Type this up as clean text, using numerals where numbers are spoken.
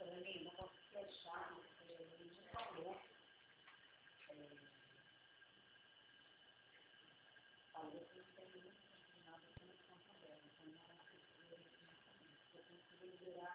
Dani, não posso fechar, ele não falou. Falou que não tem nada com a conta dela, então não era possível, eu consegui liberar.